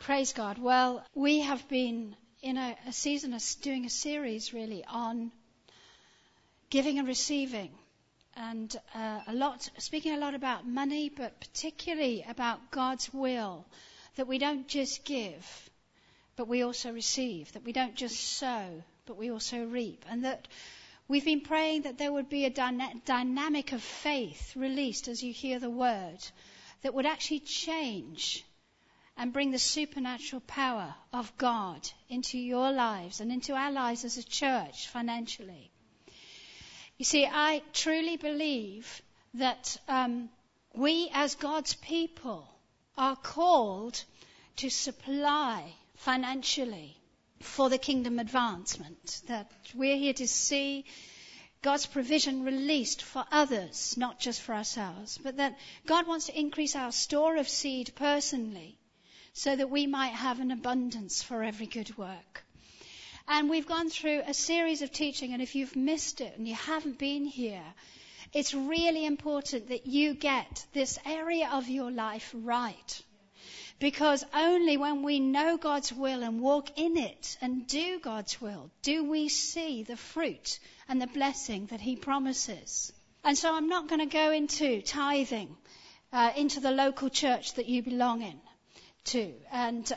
Praise God. Well, we have been in a season of doing a series really on giving and receiving, and speaking a lot about money, but particularly about God's will, that we don't just give, but we also receive, that we don't just sow, but we also reap, and that we've been praying that there would be a dynamic of faith released as you hear the word that would actually change and bring the supernatural power of God into your lives and into our lives as a church financially. You see, I truly believe that we as God's people are called to supply financially for the kingdom advancement, that we're here to see God's provision released for others, not just for ourselves, but that God wants to increase our store of seed personally, so that we might have an abundance for every good work. And we've gone through a series of teaching, and if you've missed it and you haven't been here, it's really important that you get this area of your life right. Because only when we know God's will and walk in it and do God's will, do we see the fruit and the blessing that He promises. And so I'm not going to go into tithing into the local church that you belong in. And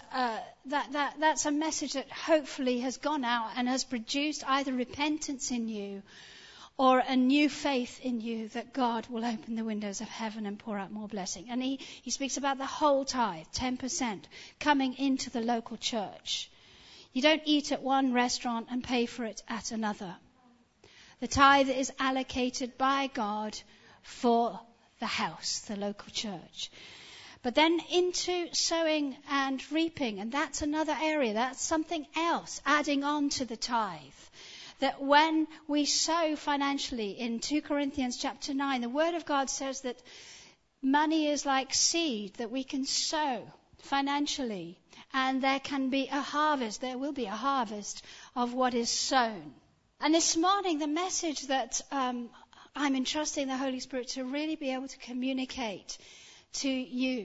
that's a message that hopefully has gone out and has produced either repentance in you or a new faith in you that God will open the windows of heaven and pour out more blessing. And he speaks about the whole tithe, 10%, coming into the local church. You don't eat at one restaurant and pay for it at another. The tithe is allocated by God for the house, the local church. But then into sowing and reaping, and that's another area, that's something else, adding on to the tithe. That when we sow financially, in 2 Corinthians chapter 9, the Word of God says that money is like seed that we can sow financially, and there can be a harvest, there will be a harvest of what is sown. And this morning, the message that I'm entrusting the Holy Spirit to really be able to communicate to you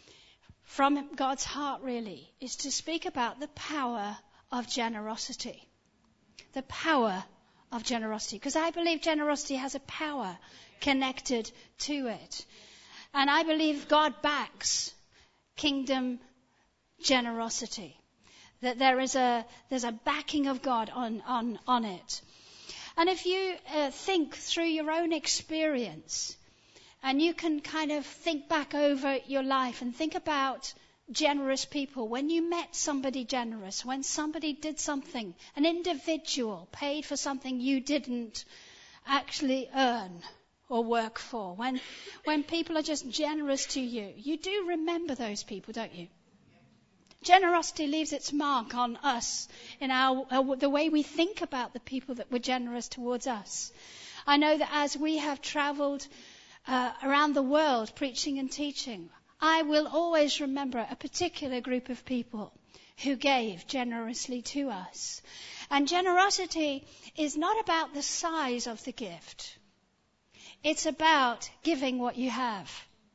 from God's heart really is to speak about the power of generosity. The power of generosity. Because I believe generosity has a power connected to it. And I believe God backs kingdom generosity. That there's a backing of God on it. And if you think through your own experience, and you can kind of think back over your life and think about generous people. When you met somebody generous, when somebody did something, an individual paid for something you didn't actually earn or work for. When people are just generous to you, you do remember those people, don't you? Generosity leaves its mark on us in the way we think about the people that were generous towards us. I know that as we have traveled around the world preaching and teaching, I will always remember a particular group of people who gave generously to us. And generosity is not about the size of the gift. It's about giving what you have.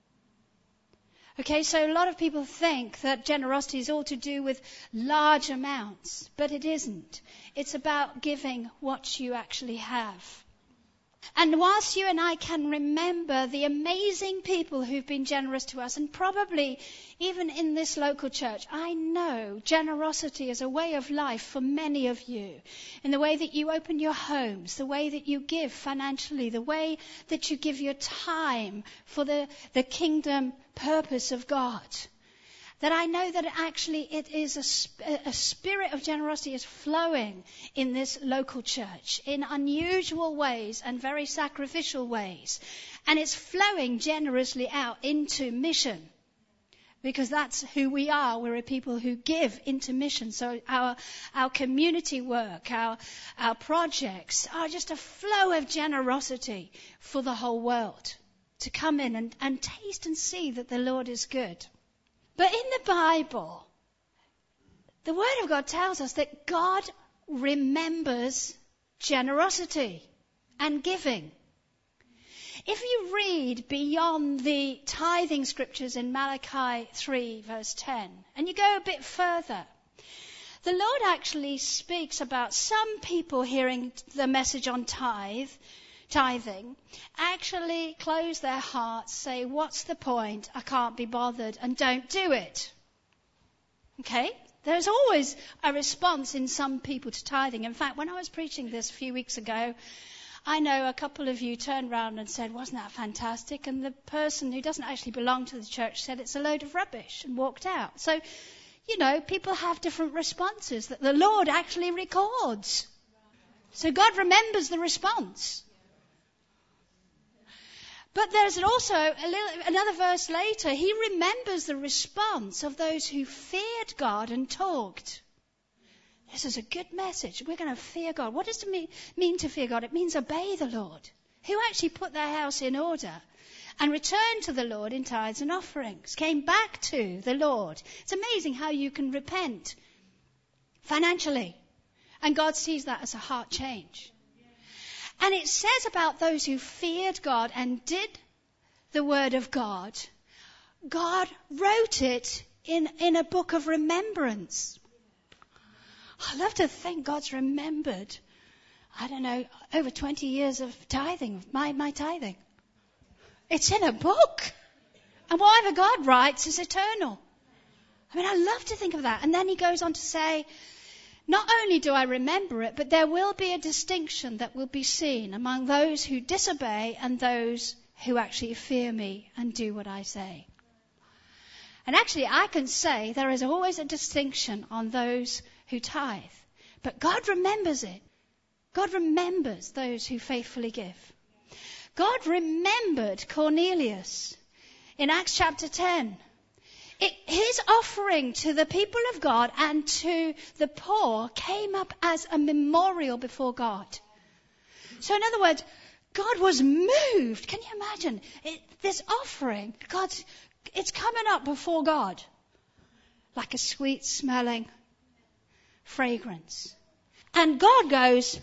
Okay, so a lot of people think that generosity is all to do with large amounts, but it isn't. It's about giving what you actually have. And whilst you and I can remember the amazing people who've been generous to us, and probably even in this local church, I know generosity is a way of life for many of you. In the way that you open your homes, the way that you give financially, the way that you give your time for the kingdom purpose of God. That I know that actually it is a spirit of generosity is flowing in this local church in unusual ways and very sacrificial ways. And it's flowing generously out into mission. Because that's who we are. We're a people who give into mission. So our community work, our projects are just a flow of generosity for the whole world. To come in and taste and see that the Lord is good. But in the Bible, the Word of God tells us that God remembers generosity and giving. If you read beyond the tithing scriptures in Malachi 3 verse 10, and you go a bit further, the Lord actually speaks about some people hearing the message on tithing, actually close their hearts, say, what's the point? I can't be bothered, and don't do it. Okay? There's always a response in some people to tithing. In fact, when I was preaching this a few weeks ago, I know a couple of you turned around and said, wasn't that fantastic? And the person who doesn't actually belong to the church said it's a load of rubbish and walked out. So, people have different responses that the Lord actually records. So God remembers the response. But there's also another verse later. He remembers the response of those who feared God and talked. This is a good message. We're going to fear God. What does it mean to fear God? It means obey the Lord, who actually put their house in order and returned to the Lord in tithes and offerings, came back to the Lord. It's amazing how you can repent financially, and God sees that as a heart change. And it says about those who feared God and did the word of God, God wrote it in a book of remembrance. I love to think God's remembered, over 20 years of tithing, my tithing. It's in a book. And whatever God writes is eternal. I love to think of that. And then he goes on to say, not only do I remember it, but there will be a distinction that will be seen among those who disobey and those who actually fear me and do what I say. And actually, I can say there is always a distinction on those who tithe. But God remembers it. God remembers those who faithfully give. God remembered Cornelius in Acts chapter 10. His offering to the people of God and to the poor came up as a memorial before God. So in other words, God was moved. Can you imagine? This offering, it's coming up before God like a sweet smelling fragrance. And God goes,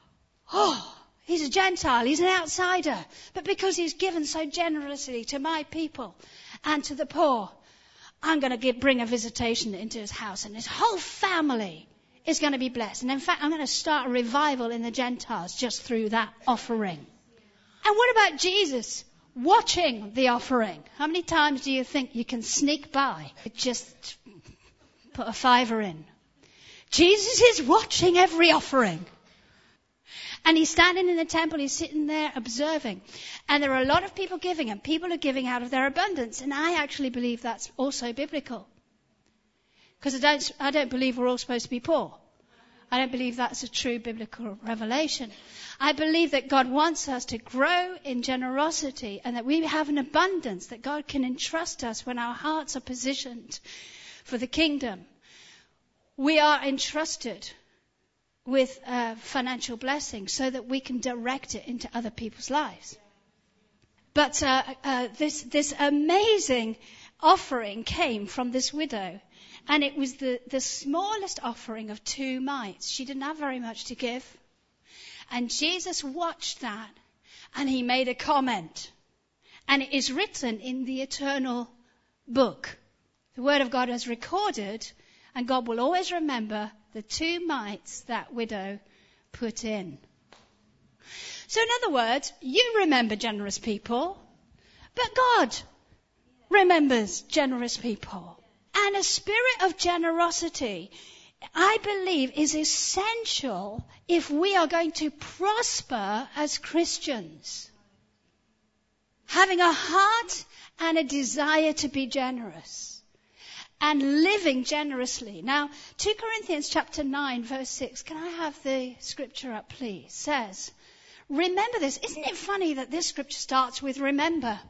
he's a Gentile, he's an outsider. But because he's given so generously to my people and to the poor, I'm going to bring a visitation into his house, and his whole family is going to be blessed. And in fact, I'm going to start a revival in the Gentiles just through that offering. And what about Jesus watching the offering? How many times do you think you can sneak by, just put a $5 in? Jesus is watching every offering. And he's standing in the temple, he's sitting there observing. And there are a lot of people giving, and people are giving out of their abundance. And I actually believe that's also biblical. Because I don't believe we're all supposed to be poor. I don't believe that's a true biblical revelation. I believe that God wants us to grow in generosity and that we have an abundance that God can entrust us when our hearts are positioned for the kingdom. We are entrusted with financial blessing so that we can direct it into other people's lives. But this amazing offering came from this widow, and it was the smallest offering of 2 mites. She didn't have very much to give. And Jesus watched that, and he made a comment. And it is written in the eternal book. The Word of God has recorded, and God will always remember the 2 mites that widow put in. So in other words, you remember generous people, but God remembers generous people. And a spirit of generosity, I believe, is essential if we are going to prosper as Christians. Having a heart and a desire to be generous. And living generously. Now, 2 Corinthians chapter 9, verse 6. Can I have the scripture up, please? Says, remember this. Isn't it funny that this scripture starts with remember?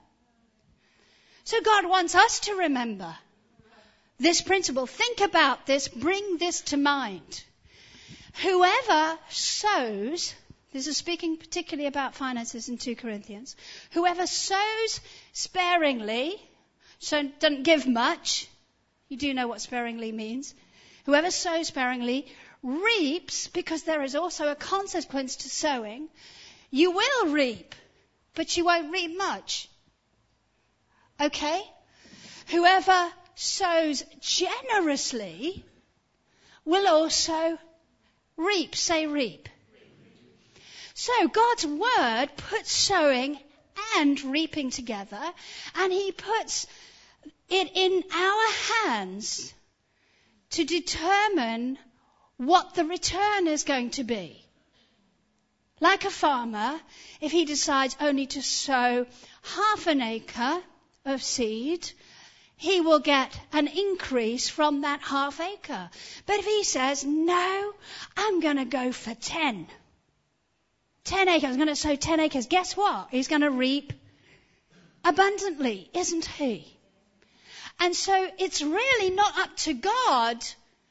So God wants us to remember this principle. Think about this. Bring this to mind. Whoever sows, this is speaking particularly about finances in 2 Corinthians. Whoever sows sparingly, so doesn't give much. You do know what sparingly means. Whoever sows sparingly reaps, because there is also a consequence to sowing. You will reap but you won't reap much. Okay? Whoever sows generously will also reap. Say reap. So God's word puts sowing and reaping together, and he puts it in our hands to determine what the return is going to be. Like a farmer, if he decides only to sow half an acre of seed, he will get an increase from that half acre. But if he says, no, I'm going to go for 10 acres, I'm going to sow 10 acres, guess what? He's going to reap abundantly, isn't he? And so it's really not up to God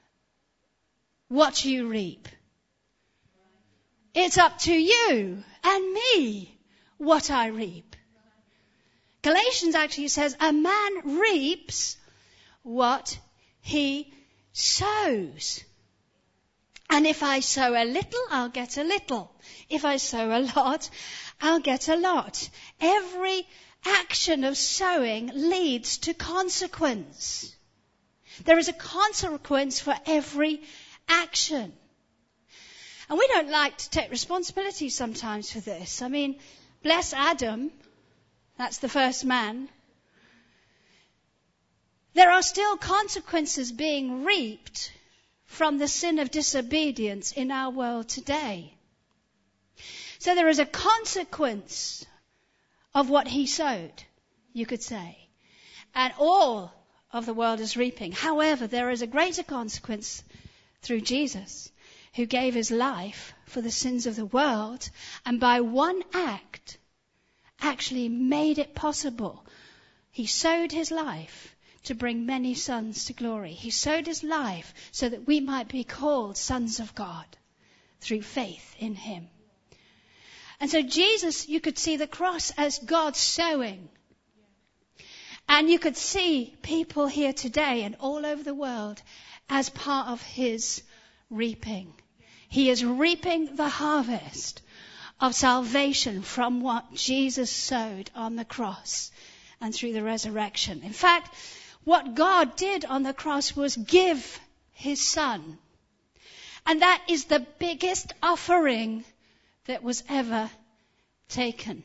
what you reap. It's up to you and me what I reap. Galatians actually says a man reaps what he sows. And if I sow a little, I'll get a little. If I sow a lot, I'll get a lot. Every action of sowing leads to consequence. There is a consequence for every action. And we don't like to take responsibility sometimes for this. I mean, bless Adam, that's the first man. There are still consequences being reaped from the sin of disobedience in our world today. So there is a consequence of what he sowed, you could say. And all of the world is reaping. However, there is a greater consequence through Jesus, who gave his life for the sins of the world, and by one act actually made it possible. He sowed his life to bring many sons to glory. He sowed his life so that we might be called sons of God through faith in him. And so Jesus, you could see the cross as God sowing. And you could see people here today and all over the world as part of his reaping. He is reaping the harvest of salvation from what Jesus sowed on the cross and through the resurrection. In fact, what God did on the cross was give his son. And that is the biggest offering that was ever taken.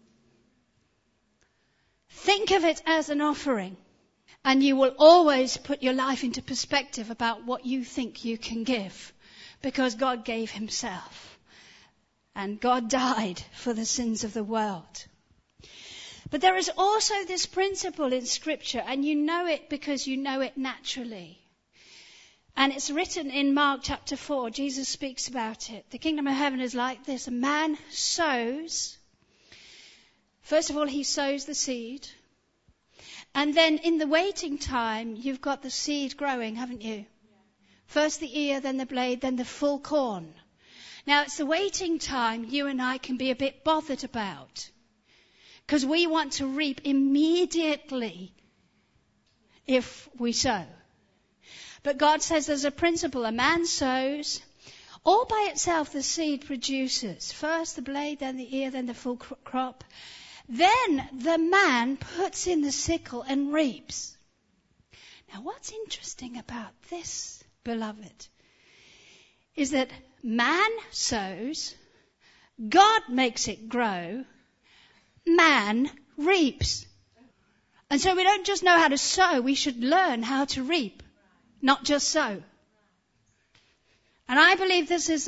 Think of it as an offering, and you will always put your life into perspective about what you think you can give, because God gave himself, and God died for the sins of the world. But there is also this principle in Scripture, and you know it because you know it naturally. And it's written in Mark chapter 4. Jesus speaks about it. The kingdom of heaven is like this. A man sows. First of all, he sows the seed. And then in the waiting time, you've got the seed growing, haven't you? First the ear, then the blade, then the full corn. Now, it's the waiting time you and I can be a bit bothered about, because we want to reap immediately if we sow. But God says there's a principle. A man sows. All by itself the seed produces. First the blade, then the ear, then the full crop. Then the man puts in the sickle and reaps. Now what's interesting about this, beloved, is that man sows, God makes it grow, man reaps. And so we don't just know how to sow, we should learn how to reap. Not just sow. And I believe this is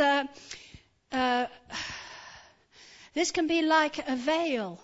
this can be like a veil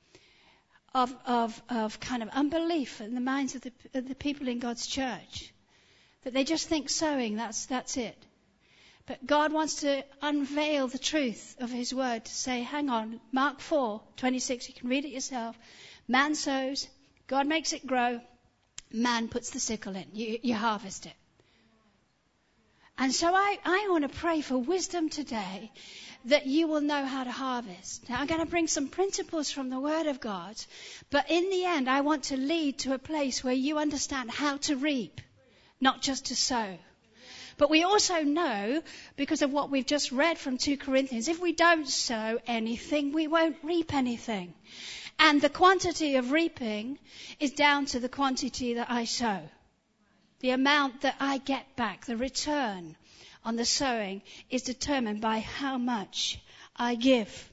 of kind of unbelief in the minds of the people in God's church, that they just think sowing, that's it. But God wants to unveil the truth of his word, to say, hang on, Mark 4:26, you can read it yourself. Man sows, God makes it grow. Man puts the sickle in. You harvest it. And so I want to pray for wisdom today, that you will know how to harvest. Now I'm going to bring some principles from the Word of God, but in the end I want to lead to a place where you understand how to reap, not just to sow. But we also know, because of what we've just read from 2 Corinthians, if we don't sow anything, we won't reap anything. And the quantity of reaping is down to the quantity that I sow. The amount that I get back, the return on the sowing, is determined by how much I give.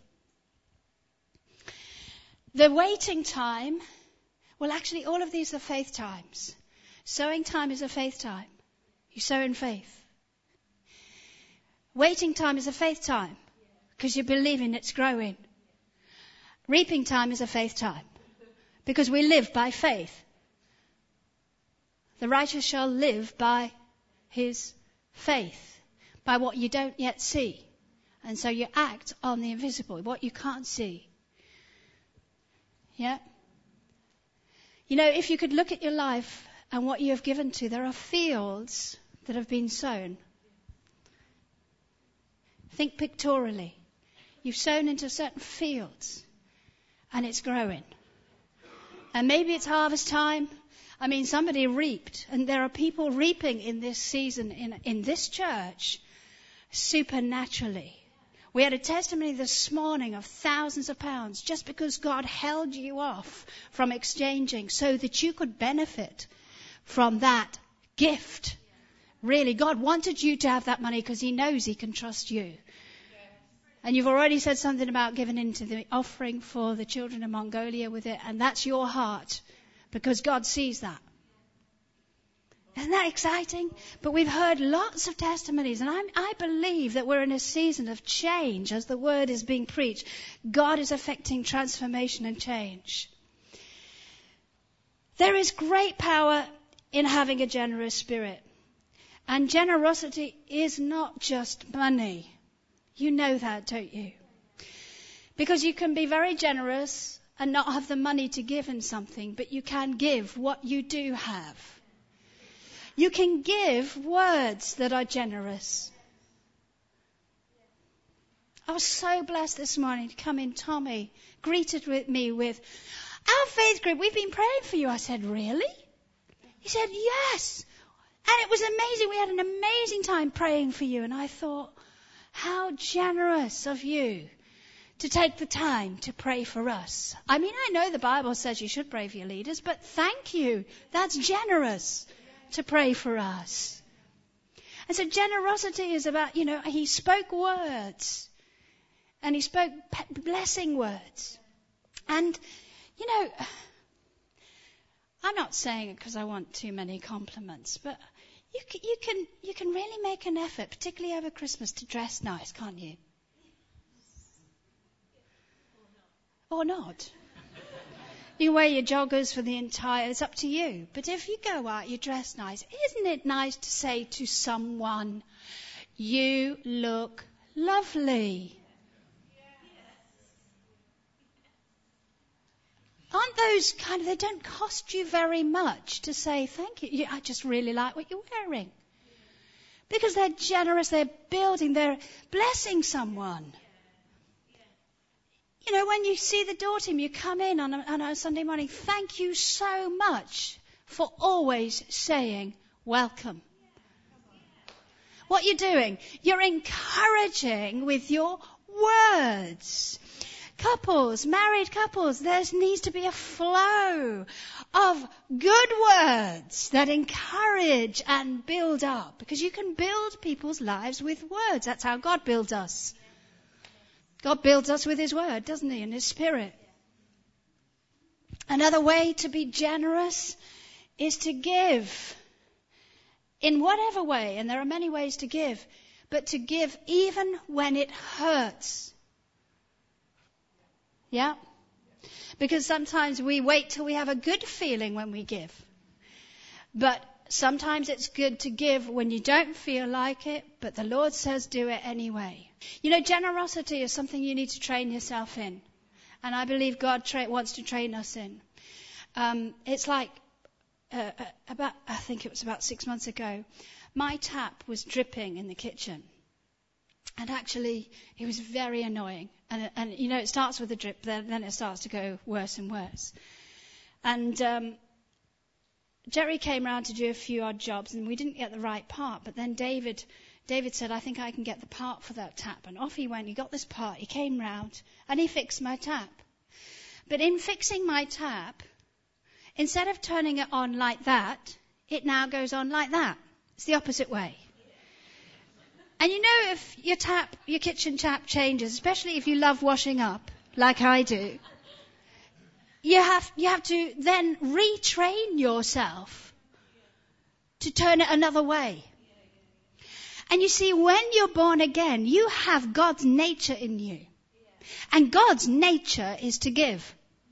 The waiting time, well, actually, all of these are faith times. Sowing time is a faith time. You sow in faith. Waiting time is a faith time because you're believing it's growing. Reaping time is a faith time because we live by faith. The righteous shall live by his faith, by what you don't yet see. And so you act on the invisible, what you can't see. Yeah? You know, if you could look at your life and what you have given to, there are fields that have been sown. Think pictorially. You've sown into certain fields and it's growing. And maybe it's harvest time. I mean, somebody reaped, and there are people reaping in this season in this church supernaturally. We had a testimony this morning of thousands of pounds just because God held you off from exchanging so that you could benefit from that gift. Really, God wanted you to have that money because he knows he can trust you. And you've already said something about giving into the offering for the children of Mongolia with it, and that's your heart because God sees that. Isn't that exciting? But we've heard lots of testimonies, and I believe that we're in a season of change as the word is being preached. God is affecting transformation and change. There is great power in having a generous spirit. And generosity is not just money. You know that, don't you? Because you can be very generous and not have the money to give in something, but you can give what you do have. You can give words that are generous. I was so blessed this morning to come in. Tommy greeted me with, "Our faith group, we've been praying for you." I said, "Really?" He said, "Yes." And it was amazing. We had an amazing time praying for you. And I thought, how generous of you to take the time to pray for us. I mean, I know the Bible says you should pray for your leaders, but thank you. That's generous to pray for us. And so generosity is about, he spoke words. And he spoke blessing words. And, I'm not saying it because I want too many compliments, but you can really make an effort, particularly over Christmas, to dress nice, can't you? Or not. You wear your joggers for the entire, it's up to you. But if you go out, you dress nice. Isn't it nice to say to someone, "You look lovely"? Aren't those they don't cost you very much to say thank you. I just really like what you're wearing. Because they're generous, they're building, they're blessing someone. When you see the door team, you come in on a Sunday morning, thank you so much for always saying welcome. What you're doing, you're encouraging with your words. Couples, married couples, there needs to be a flow of good words that encourage and build up. Because you can build people's lives with words. That's how God builds us. God builds us with his word, doesn't he, and his spirit. Another way to be generous is to give in whatever way, and there are many ways to give, but to give even when it hurts. Yeah? Because sometimes we wait till we have a good feeling when we give. But sometimes it's good to give when you don't feel like it, but the Lord says do it anyway. Generosity is something you need to train yourself in. And I believe God wants to train us in. It's like, I think it was about 6 months ago, my tap was dripping in the kitchen. And actually, it was very annoying. And it starts with a drip, then it starts to go worse and worse. And Jerry came round to do a few odd jobs, and we didn't get the right part. But then David said, I think I can get the part for that tap. And off he went. He got this part. He came round, and he fixed my tap. But in fixing my tap, instead of turning it on like that, it now goes on like that. It's the opposite way. And you know, if your kitchen tap changes, especially if you love washing up, like I do, you have to then retrain yourself to turn it another way. And you see, when you're born again, you have God's nature in you. And God's nature is to give.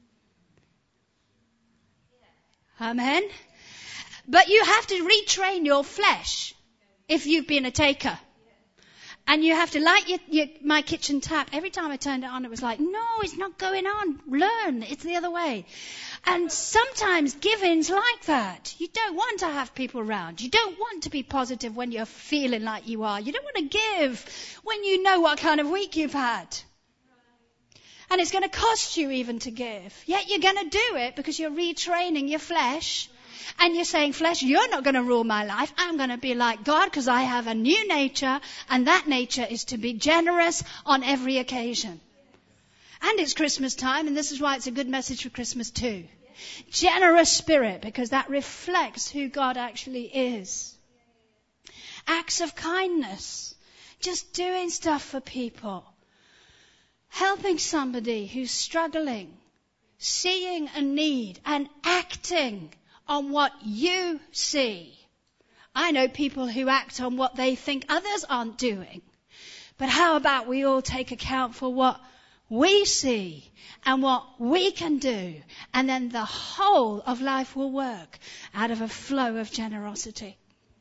Amen? But you have to retrain your flesh if you've been a taker. And you have to, like my kitchen tap, every time I turned it on, it was like, no, it's not going on. Learn. It's the other way. And sometimes giving's like that. You don't want to have people around. You don't want to be positive when you're feeling like you are. You don't want to give when you know what kind of week you've had. And it's going to cost you even to give. Yet you're going to do it because you're retraining your flesh. And you're saying, flesh, you're not going to rule my life. I'm going to be like God because I have a new nature. And that nature is to be generous on every occasion. And it's Christmas time. And this is why it's a good message for Christmas too. Generous spirit, because that reflects who God actually is. Acts of kindness. Just doing stuff for people. Helping somebody who's struggling. Seeing a need and acting on what you see. I know people who act on what they think others aren't doing. But how about we all take account for what we see and what we can do, and then the whole of life will work out of a flow of generosity.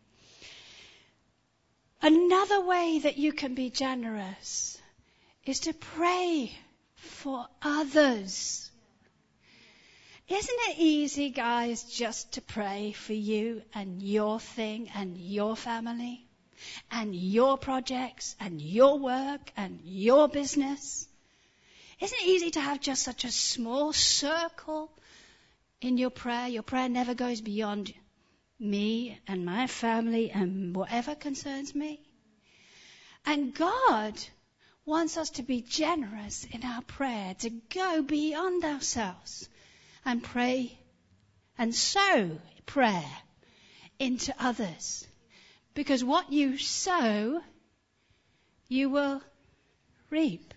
Another way that you can be generous is to pray for others. Isn't it easy, guys, just to pray for you and your thing and your family and your projects and your work and your business? Isn't it easy to have just such a small circle in your prayer? Your prayer never goes beyond me and my family and whatever concerns me. And God wants us to be generous in our prayer, to go beyond ourselves. And pray and sow prayer into others. Because what you sow, you will reap.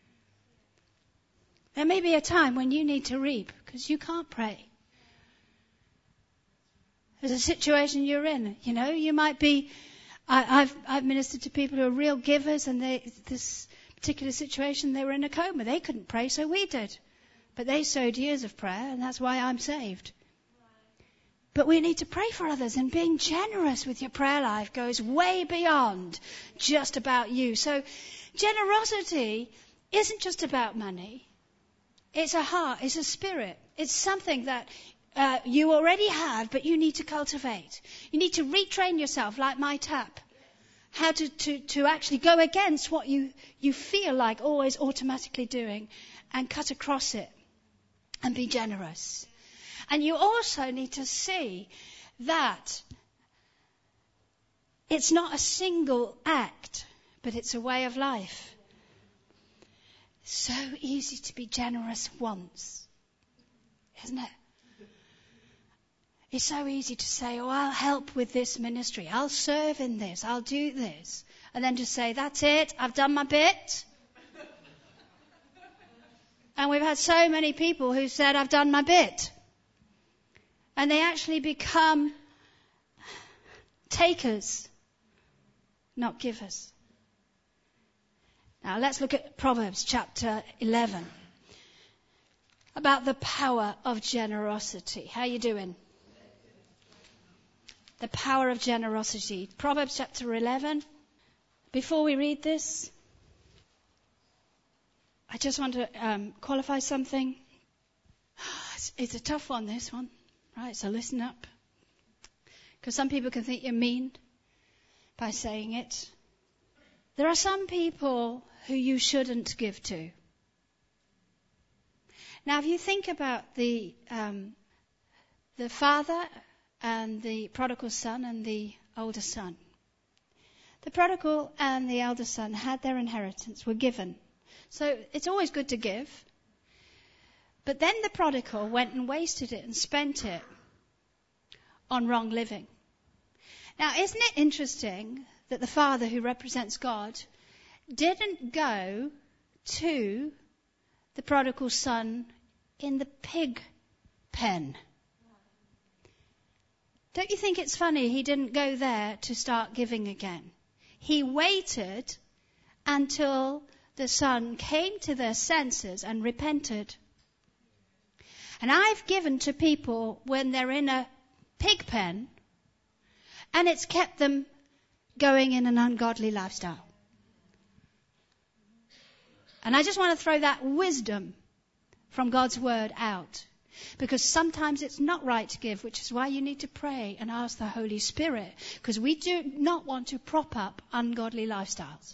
There may be a time when you need to reap because you can't pray. There's a situation you're in. You know, you might be, I've ministered to people who are real givers, and this particular situation, they were in a coma. They couldn't pray, so we did. But they sowed years of prayer, and that's why I'm saved. But we need to pray for others, and being generous with your prayer life goes way beyond just about you. So generosity isn't just about money. It's a heart, it's a spirit. It's something that you already have, but you need to cultivate. You need to retrain yourself, like my tap. How to actually go against what you feel like always automatically doing, and cut across it. And be generous. And you also need to see that it's not a single act, but it's a way of life. So easy to be generous once, isn't it? It's so easy to say, oh, I'll help with this ministry. I'll serve in this. I'll do this. And then just say, that's it. I've done my bit. And we've had so many people who said, I've done my bit. And they actually become takers, not givers. Now let's look at Proverbs chapter 11. About the power of generosity. How are you doing? The power of generosity. Proverbs chapter 11. Before we read this, I just want to qualify something. It's a tough one, this one. Right, so listen up. Because some people can think you're mean by saying it. There are some people who you shouldn't give to. Now, if you think about the father and the prodigal son and the older son. The prodigal and the elder son had their inheritance, were given. So it's always good to give. But then the prodigal went and wasted it and spent it on wrong living. Now, isn't it interesting that the father, who represents God, didn't go to the prodigal son in the pig pen? Don't you think it's funny he didn't go there to start giving again? He waited until the son came to their senses and repented. And I've given to people when they're in a pig pen, and it's kept them going in an ungodly lifestyle. And I just want to throw that wisdom from God's word out. Because sometimes it's not right to give, which is why you need to pray and ask the Holy Spirit. Because we do not want to prop up ungodly lifestyles.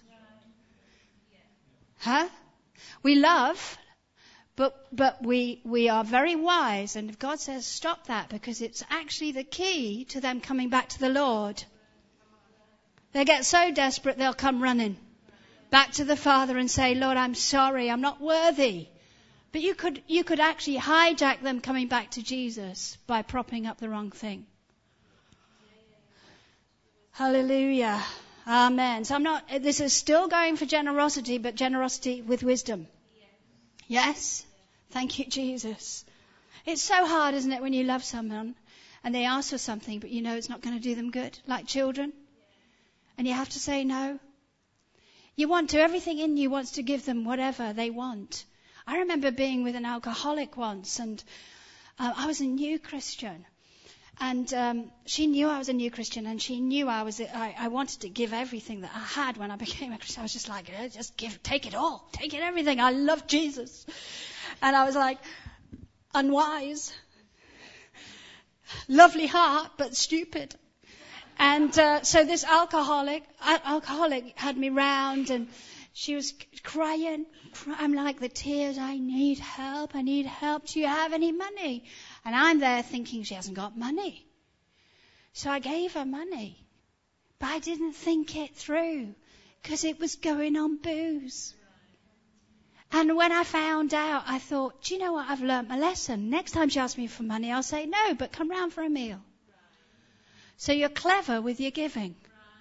Huh? We love, but we are very wise. And if God says stop that, because it's actually the key to them coming back to the Lord. They get so desperate they'll come running back to the Father and say, Lord, I'm sorry, I'm not worthy. But you could actually hijack them coming back to Jesus by propping up the wrong thing. Hallelujah. Amen. So this is still going for generosity, but generosity with wisdom. Yes? Thank you, Jesus. It's so hard, isn't it, when you love someone and they ask for something, but you know it's not going to do them good, like children. And you have to say no. You want to, everything in you wants to give them whatever they want. I remember being with an alcoholic once, and I was a new Christian. And she knew I was a new Christian, and she knew I wanted to give everything that I had when I became a Christian. I was just like, just take it all, take it everything. I love Jesus. And I was like, unwise, lovely heart, but stupid. And so this alcoholic had me round, and she was crying. I'm like, the tears, I need help. Do you have any money? And I'm there thinking she hasn't got money. So I gave her money. But I didn't think it through, because it was going on booze. And when I found out, I thought, do you know what? I've learnt my lesson. Next time she asks me for money, I'll say, no, but come round for a meal. So you're clever with your giving.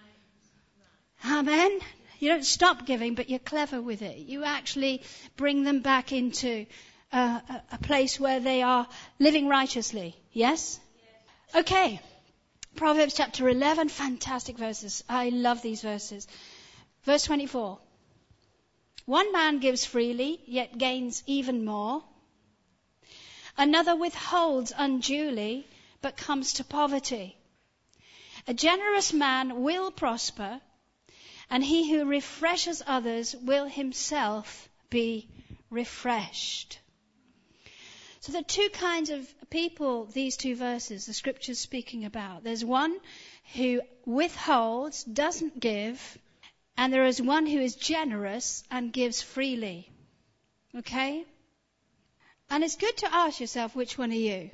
Amen. You don't stop giving, but you're clever with it. You actually bring them back into a place where they are living righteously. Yes? Okay. Proverbs chapter 11, fantastic verses. I love these verses. Verse 24. One man gives freely, yet gains even more. Another withholds unduly, but comes to poverty. A generous man will prosper, and he who refreshes others will himself be refreshed. So there are two kinds of people, these two verses, the scripture's speaking about. There's one who withholds, doesn't give, and there is one who is generous and gives freely. Okay? And it's good to ask yourself, which one are you?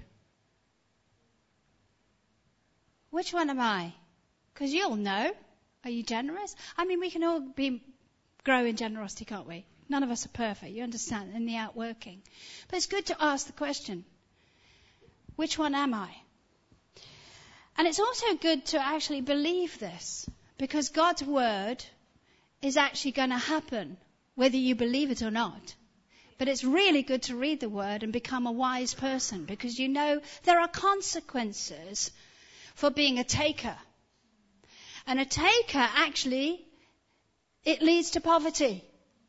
Which one am I? Because you'll know. Are you generous? I mean, we can all grow in generosity, can't we? None of us are perfect, you understand, in the outworking. But it's good to ask the question, which one am I? And it's also good to actually believe this, because God's word is actually going to happen, whether you believe it or not. But it's really good to read the word and become a wise person, because you know there are consequences for being a taker. And a taker, actually, it leads to poverty.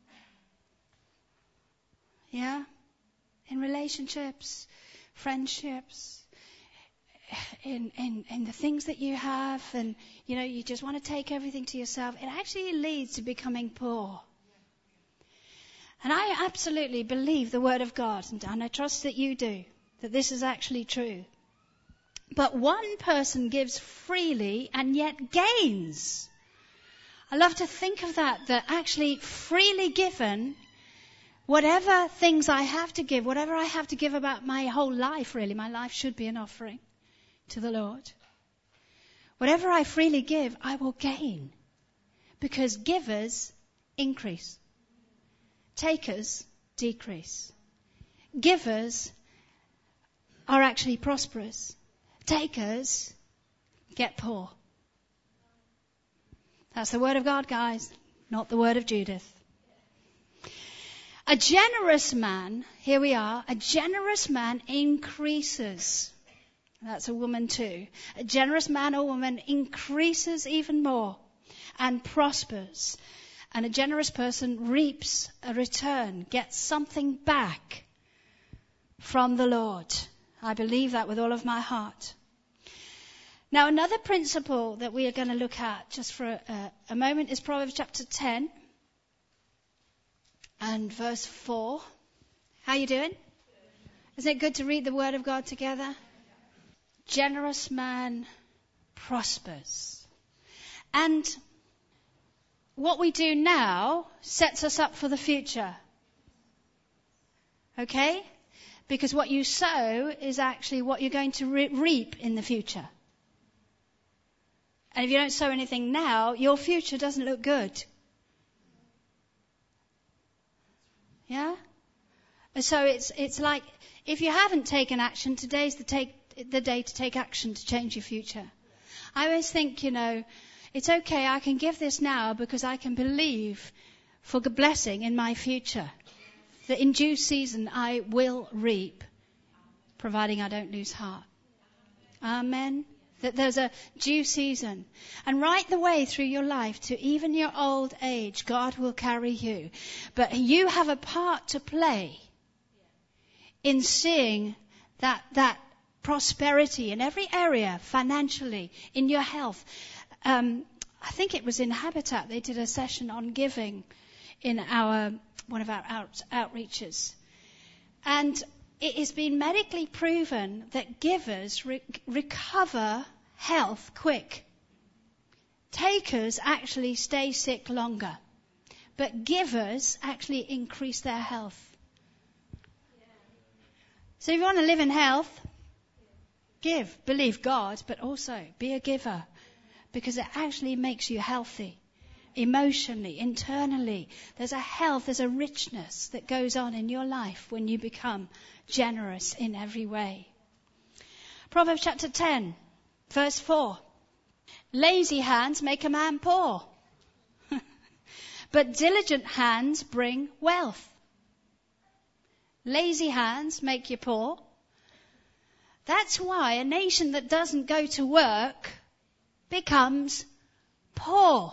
Yeah? In relationships, friendships, in the things that you have, and, you know, you just want to take everything to yourself. It actually leads to becoming poor. And I absolutely believe the word of God, and I trust that you do, that this is actually true. But one person gives freely and yet gains. I love to think of that actually freely given, whatever things I have to give, whatever I have to give about my whole life, really, my life should be an offering to the Lord. Whatever I freely give, I will gain. Because givers increase. Takers decrease. Givers are actually prosperous. Takers get poor. That's the word of God, guys, not the word of Judith. A generous man, here we are, a generous man increases. That's a woman too. A generous man or woman increases even more and prospers. And a generous person reaps a return, gets something back from the Lord. I believe that with all of my heart. Now, another principle that we are going to look at just for a moment is Proverbs chapter 10 and verse 4. How are you doing? Isn't it good to read the Word of God together? Generous man prospers. And what we do now sets us up for the future. Okay? Because what you sow is actually what you're going to reap in the future. And if you don't sow anything now, your future doesn't look good. Yeah? And so it's like, if you haven't taken action, today's the day to take action to change your future. I always think, it's okay, I can give this now because I can believe for the blessing in my future. That in due season I will reap, providing I don't lose heart. Amen. That there's a due season. And right the way through your life to even your old age, God will carry you. But you have a part to play in seeing that prosperity in every area, financially, in your health. I think it was in Habitat, they did a session on giving in one of our outreaches. And it has been medically proven that givers recover health quick. Takers actually stay sick longer. But givers actually increase their health. So if you want to live in health, give. Believe God, but also be a giver. Because it actually makes you healthy. Emotionally, internally. There's a health, there's a richness that goes on in your life when you become generous in every way. Proverbs chapter 10, verse 4. Lazy hands make a man poor, but diligent hands bring wealth. Lazy hands make you poor. That's why a nation that doesn't go to work becomes poor.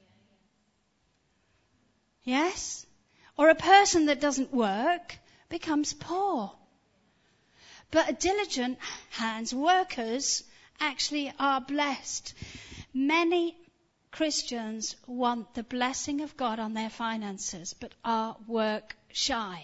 Yes? Or a person that doesn't work becomes poor. But diligent hands, workers, actually are blessed. Many Christians want the blessing of God on their finances, but are work shy.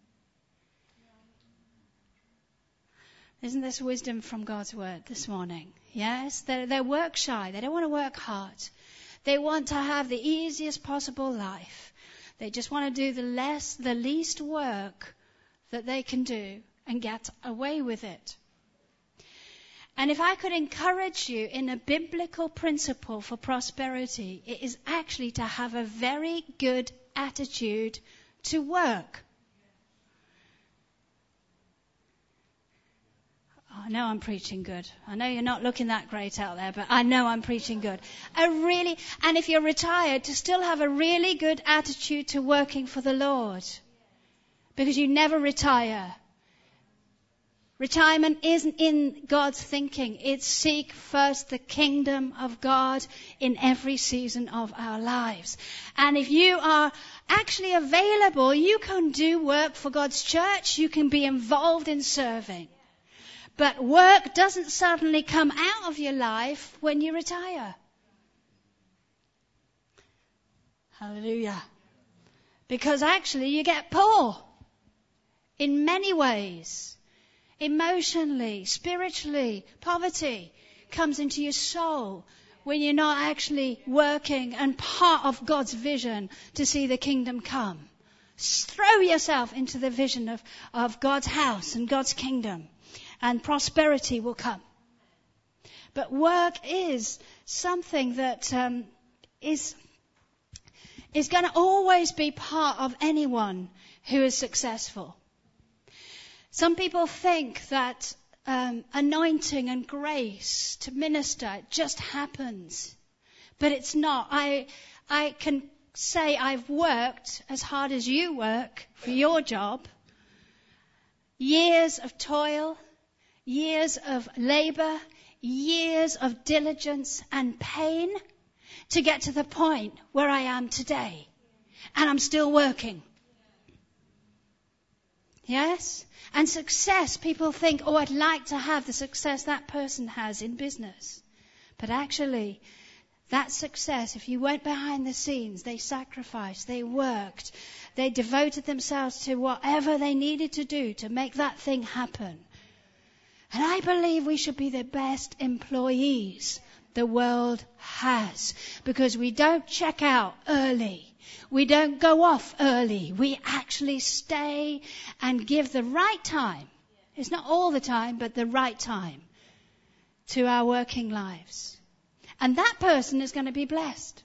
Isn't this wisdom from God's word this morning? Yes? They're work shy. They don't want to work hard. They want to have the easiest possible life. They just want to do the least work that they can do and get away with it. And if I could encourage you in a biblical principle for prosperity, it is actually to have a very good attitude to work. I know I'm preaching good. I know you're not looking that great out there, but I know I'm preaching good. And if you're retired, to still have a really good attitude to working for the Lord. Because you never retire. Retirement isn't in God's thinking. It's seek first the kingdom of God in every season of our lives. And if you are actually available, you can do work for God's church. You can be involved in serving. But work doesn't suddenly come out of your life when you retire. Hallelujah. Because actually you get poor in many ways. Emotionally, spiritually, poverty comes into your soul when you're not actually working and part of God's vision to see the kingdom come. Throw yourself into the vision of God's house and God's kingdom. And prosperity will come. But work is something that is going to always be part of anyone who is successful. Some people think that anointing and grace to minister just happens, but it's not. I can say I've worked as hard as you work for your job. Years of toil, years of labor, years of diligence and pain to get to the point where I am today. And I'm still working. Yes? And success, people think, oh, I'd like to have the success that person has in business. But actually, that success, if you went behind the scenes, they sacrificed, they worked, they devoted themselves to whatever they needed to do to make that thing happen. And I believe we should be the best employees the world has, because we don't check out early. We don't go off early. We actually stay and give the right time. It's not all the time, but the right time to our working lives. And that person is going to be blessed.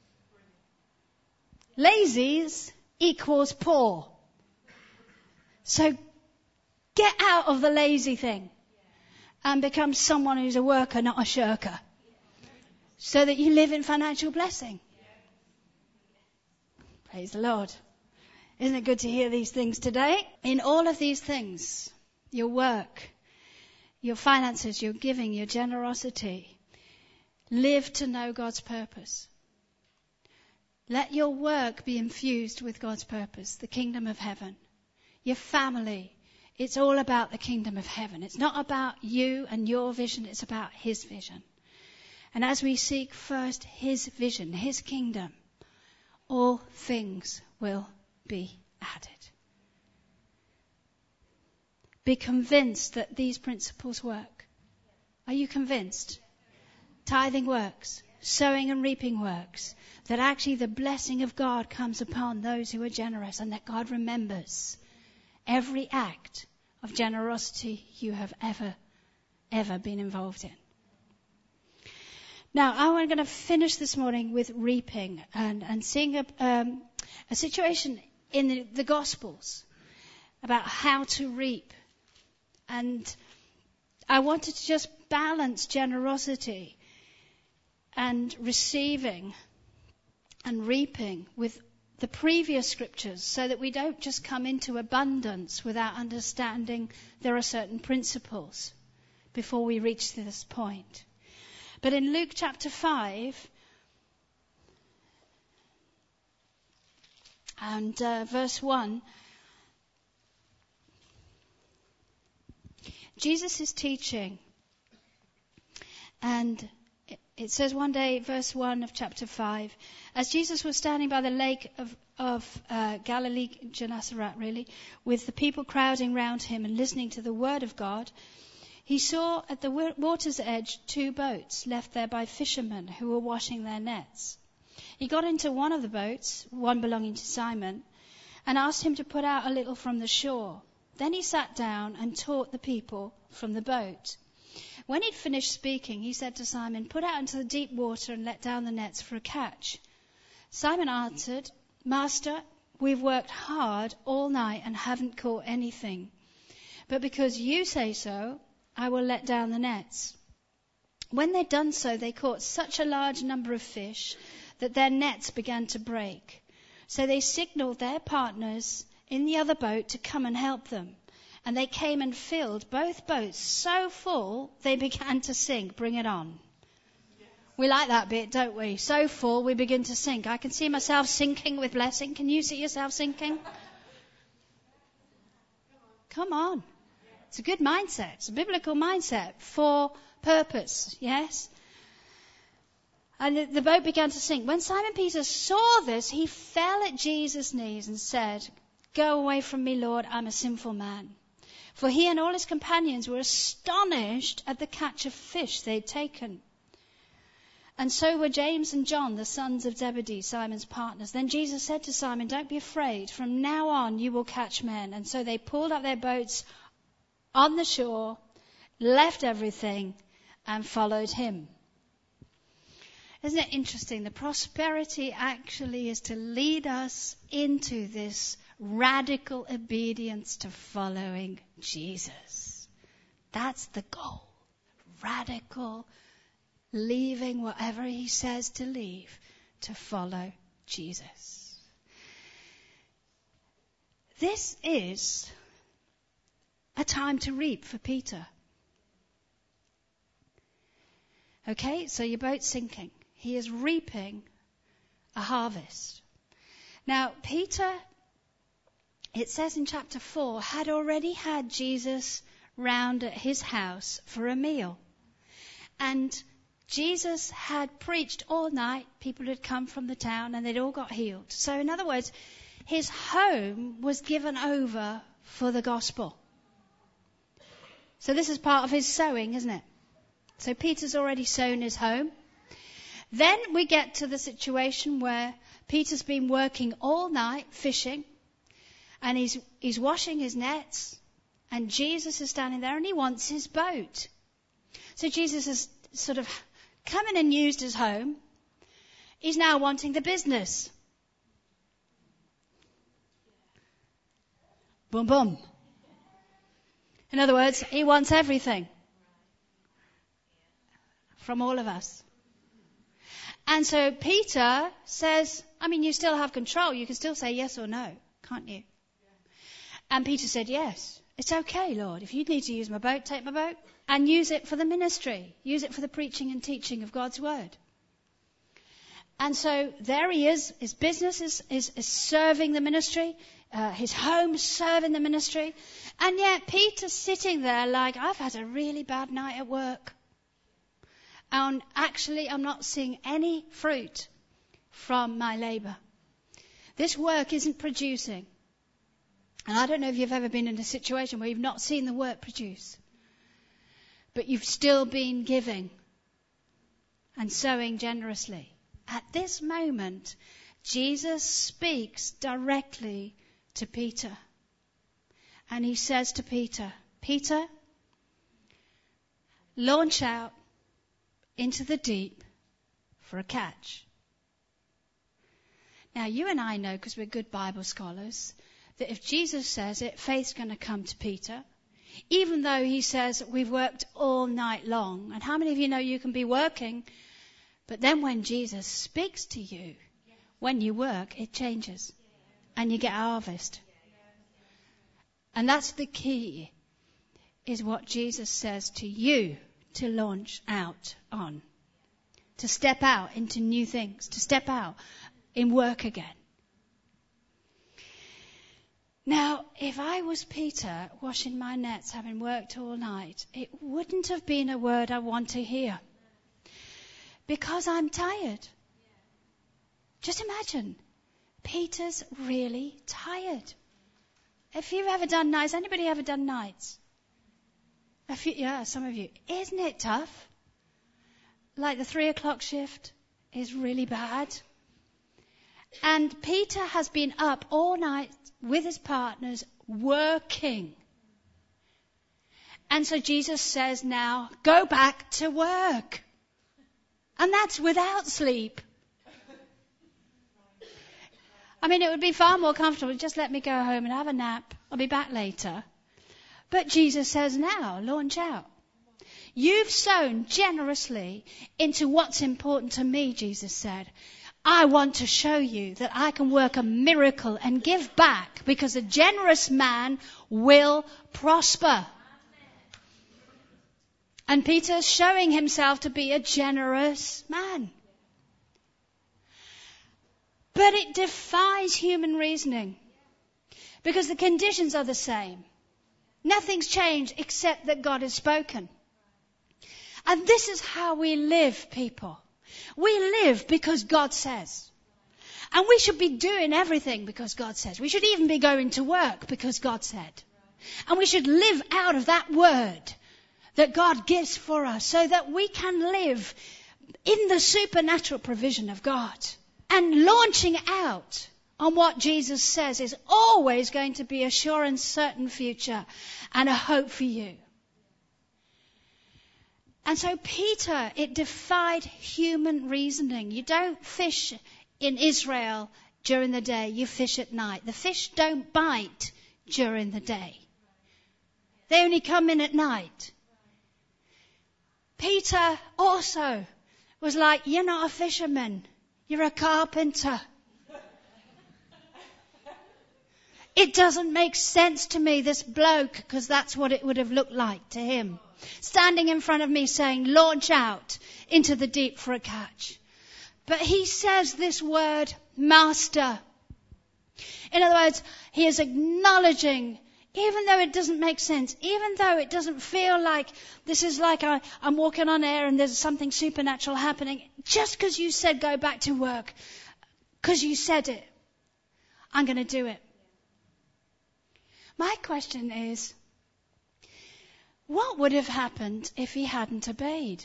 Lazies equals poor. So get out of the lazy thing and become someone who's a worker, not a shirker, so that you live in financial blessing. Praise the Lord. Isn't it good to hear these things today? In all of these things, your work, your finances, your giving, your generosity, live to know God's purpose. Let your work be infused with God's purpose, the kingdom of heaven. Your family, it's all about the kingdom of heaven. It's not about you and your vision, it's about His vision. And as we seek first His vision, His kingdom, all things will be added. Be convinced that these principles work. Are you convinced? Tithing works. Sowing and reaping works. That actually the blessing of God comes upon those who are generous, and that God remembers every act of generosity you have ever been involved in. Now, I'm going to finish this morning with reaping and seeing a situation in the Gospels about how to reap. And I wanted to just balance generosity and receiving and reaping with the previous scriptures, so that we don't just come into abundance without understanding there are certain principles before we reach this point. But in Luke chapter 5 and verse 1, Jesus is teaching. And it says one day, verse 1 of chapter 5, as Jesus was standing by the lake of Galilee, Gennesaret really, with the people crowding round him and listening to the word of God, he saw at the water's edge 2 boats left there by fishermen who were washing their nets. He got into one of the boats, one belonging to Simon, and asked him to put out a little from the shore. Then he sat down and taught the people from the boat. When he'd finished speaking, he said to Simon, "Put out into the deep water and let down the nets for a catch." Simon answered, "Master, we've worked hard all night and haven't caught anything. But because you say so, I will let down the nets." When they'd done so, they caught such a large number of fish that their nets began to break. So they signaled their partners in the other boat to come and help them. And they came and filled both boats so full they began to sink. Bring it on. We like that bit, don't we? So full we begin to sink. I can see myself sinking with blessing. Can you see yourself sinking? Come on. It's a good mindset. It's a biblical mindset for purpose. Yes? And the boat began to sink. When Simon Peter saw this, he fell at Jesus' knees and said, "Go away from me, Lord, I'm a sinful man." For he and all his companions were astonished at the catch of fish they'd taken. And so were James and John, the sons of Zebedee, Simon's partners. Then Jesus said to Simon, "Don't be afraid. From now on you will catch men." And so they pulled up their boats on the shore, left everything, and followed him. Isn't it interesting? The prosperity actually is to lead us into this radical obedience to following Jesus. That's the goal. Radical, leaving whatever he says to leave to follow Jesus. This is a time to reap for Peter. Okay, so your boat's sinking. He is reaping a harvest. Now, Peter, it says in chapter 4, had already had Jesus round at his house for a meal. And Jesus had preached all night. People had come from the town and they'd all got healed. So in other words, his home was given over for the gospel. So this is part of his sowing, isn't it? So Peter's already sown his home. Then we get to the situation where Peter's been working all night fishing, and he's washing his nets, and Jesus is standing there and he wants his boat. So Jesus has sort of come in and used his home. He's now wanting the business. Boom, boom. In other words, he wants everything from all of us. And so Peter says, you still have control. You can still say yes or no, can't you? And Peter said, yes, it's okay, Lord. If you need to use my boat, take my boat and use it for the ministry. Use it for the preaching and teaching of God's word. And so there he is. His business is serving the ministry. His home serving the ministry. And yet Peter's sitting there like, I've had a really bad night at work. And actually, I'm not seeing any fruit from my labor. This work isn't producing. And I don't know if you've ever been in a situation where you've not seen the work produce. But you've still been giving and sowing generously. At this moment, Jesus speaks directly to Peter. And he says to Peter, Peter, launch out into the deep for a catch. Now, you and I know, because we're good Bible scholars, that if Jesus says it, faith's going to come to Peter, even though he says we've worked all night long. And how many of you know you can be working, but then when Jesus speaks to you, when you work, it changes and you get a harvest. And that's the key, is what Jesus says to you to launch out on, to step out into new things, to step out in work again. Now, if I was Peter washing my nets, having worked all night, it wouldn't have been a word I want to hear, because I'm tired. Just imagine, Peter's really tired. If you've ever done nights, anybody ever done nights? Yeah, some of you. Isn't it tough? Like the 3:00 shift is really bad. And Peter has been up all night with his partners working. And so Jesus says now, go back to work. And that's without sleep. It would be far more comfortable. Just let me go home and have a nap. I'll be back later. But Jesus says now, launch out. You've sown generously into what's important to me, Jesus said. I want to show you that I can work a miracle and give back, because a generous man will prosper. And Peter's showing himself to be a generous man. But it defies human reasoning, because the conditions are the same. Nothing's changed except that God has spoken. And this is how we live, people. We live because God says. And we should be doing everything because God says. We should even be going to work because God said. And we should live out of that word that God gives for us, so that we can live in the supernatural provision of God. And launching out on what Jesus says is always going to be a sure and certain future and a hope for you. And so Peter, it defied human reasoning. You don't fish in Israel during the day, you fish at night. The fish don't bite during the day. They only come in at night. Peter also was like, you're not a fisherman, you're a carpenter. It doesn't make sense to me, this bloke, because that's what it would have looked like to him. Standing in front of me saying, launch out into the deep for a catch. But he says this word, master. In other words, he is acknowledging, even though it doesn't make sense, even though it doesn't feel like this is like I'm walking on air and there's something supernatural happening, just because you said go back to work, because you said it, I'm going to do it. My question is, what would have happened if he hadn't obeyed?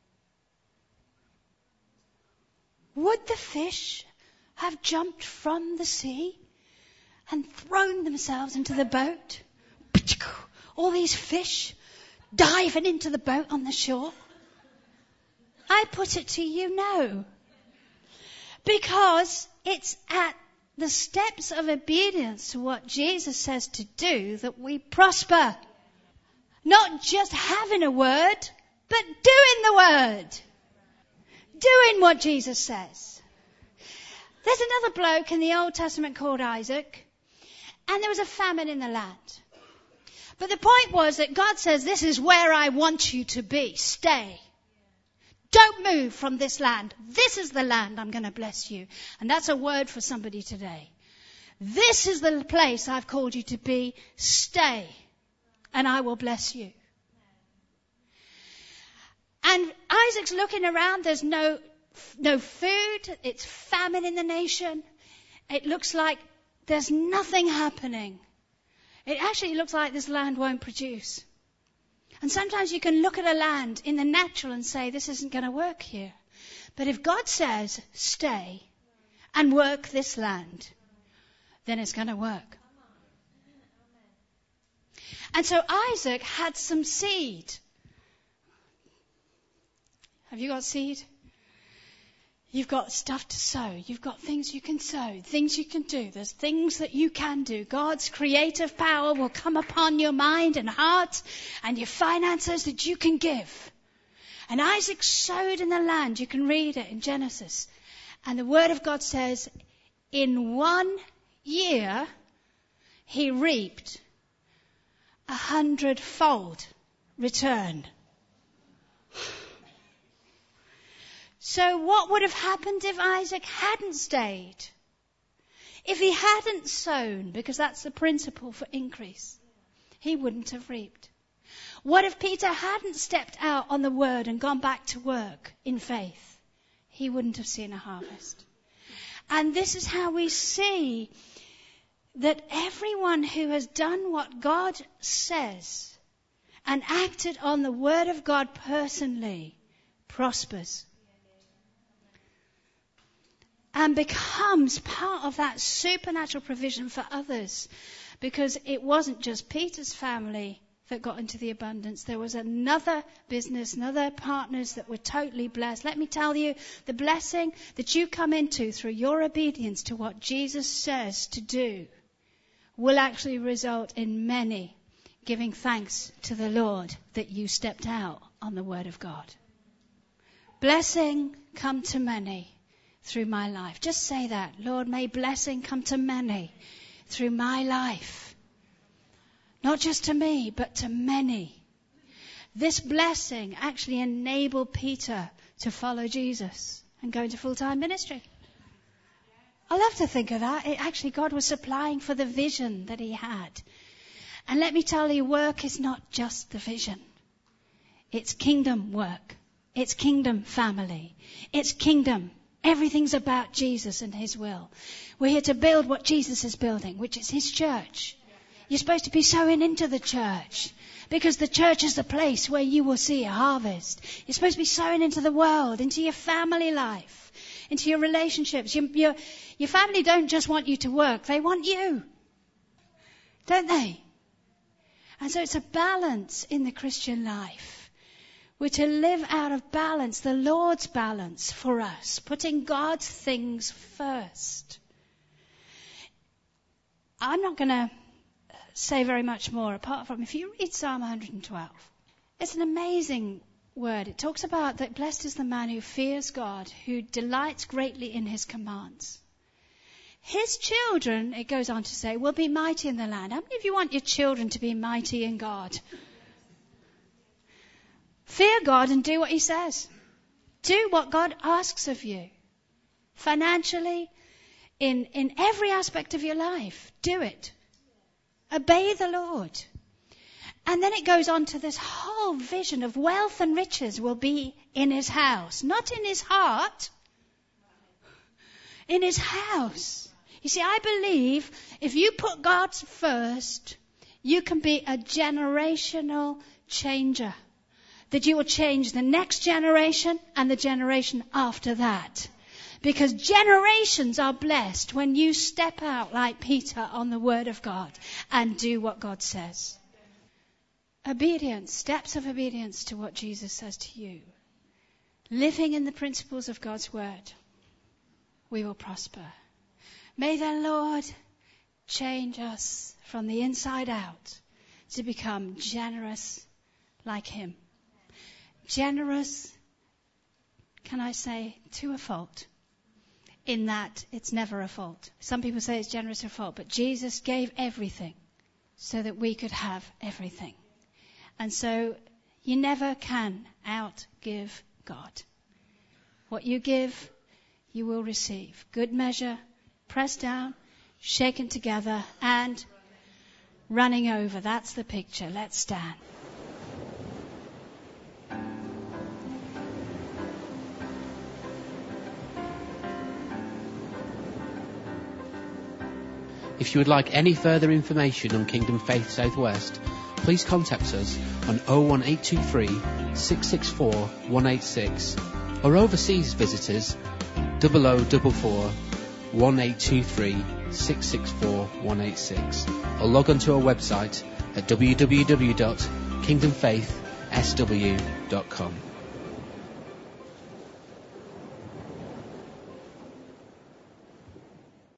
Would the fish have jumped from the sea and thrown themselves into the boat? All these fish diving into the boat on the shore? I put it to you, no. Because it's at the steps of obedience to what Jesus says to do that we prosper. Not just having a word, but doing the word. Doing what Jesus says. There's another bloke in the Old Testament called Isaac, and there was a famine in the land. But the point was that God says, this is where I want you to be. Stay. Don't move from this land. This is the land I'm going to bless you. And that's a word for somebody today. This is the place I've called you to be. Stay. And I will bless you. And Isaac's looking around. There's no food. It's famine in the nation. It looks like there's nothing happening. It actually looks like this land won't produce. And sometimes you can look at a land in the natural and say, this isn't going to work here. But if God says, stay and work this land, then it's going to work. And so Isaac had some seed. Have you got seed? You've got stuff to sow. You've got things you can sow, things you can do. There's things that you can do. God's creative power will come upon your mind and heart and your finances that you can give. And Isaac sowed in the land. You can read it in Genesis. And the word of God says, in 1 year, he reaped 100-fold return. So what would have happened if Isaac hadn't stayed? If he hadn't sown, because that's the principle for increase, he wouldn't have reaped. What if Peter hadn't stepped out on the word and gone back to work in faith? He wouldn't have seen a harvest. And this is how we see that everyone who has done what God says and acted on the word of God personally prospers. And becomes part of that supernatural provision for others. Because it wasn't just Peter's family that got into the abundance. There was another business, another partners that were totally blessed. Let me tell you, the blessing that you come into through your obedience to what Jesus says to do will actually result in many giving thanks to the Lord that you stepped out on the word of God. Blessing come to many through my life. Just say that. Lord, may blessing come to many through my life. Not just to me, but to many. This blessing actually enabled Peter to follow Jesus and go into full-time ministry. I love to think of that. Actually, God was supplying for the vision that he had. And let me tell you, work is not just the vision. It's kingdom work. It's kingdom family. It's kingdom. Everything's about Jesus and his will. We're here to build what Jesus is building, which is his church. You're supposed to be sowing into the church because the church is the place where you will see a harvest. You're supposed to be sowing into the world, into your family life, into your relationships. Your family don't just want you to work. They want you. Don't they? And so it's a balance in the Christian life We're to live out of balance, the Lord's balance for us, putting God's things first. I'm not going to say very much more apart from if you read Psalm 112. It's an amazing word. It talks about that blessed is the man who fears God, who delights greatly in his commands. His children, it goes on to say, will be mighty in the land. How many of you want your children to be mighty in God? Fear God and do what he says. Do what God asks of you. Financially, in every aspect of your life, do it. Obey the Lord. And then it goes on to this whole vision of wealth and riches will be in his house. Not in his heart. In his house. You see, I believe if you put God first, you can be a generational changer. That you will change the next generation and the generation after that. Because generations are blessed when you step out like Peter on the word of God and do what God says. Obedience, steps of obedience to what Jesus says to you. Living in the principles of God's word, we will prosper. May the Lord change us from the inside out to become generous like him. Generous, can I say, to a fault. In that it's never a fault. Some people say it's generous to a fault, but Jesus gave everything so that we could have everything. And so you never can outgive God. What you give, you will receive. Good measure, pressed down, shaken together, and running over. That's the picture. Let's stand. If you would like any further information on Kingdom Faith Southwest, please contact us on 01823 664 186 or overseas visitors 0044 1823 664 186 or log on to our website at www.kingdomfaithsw.com.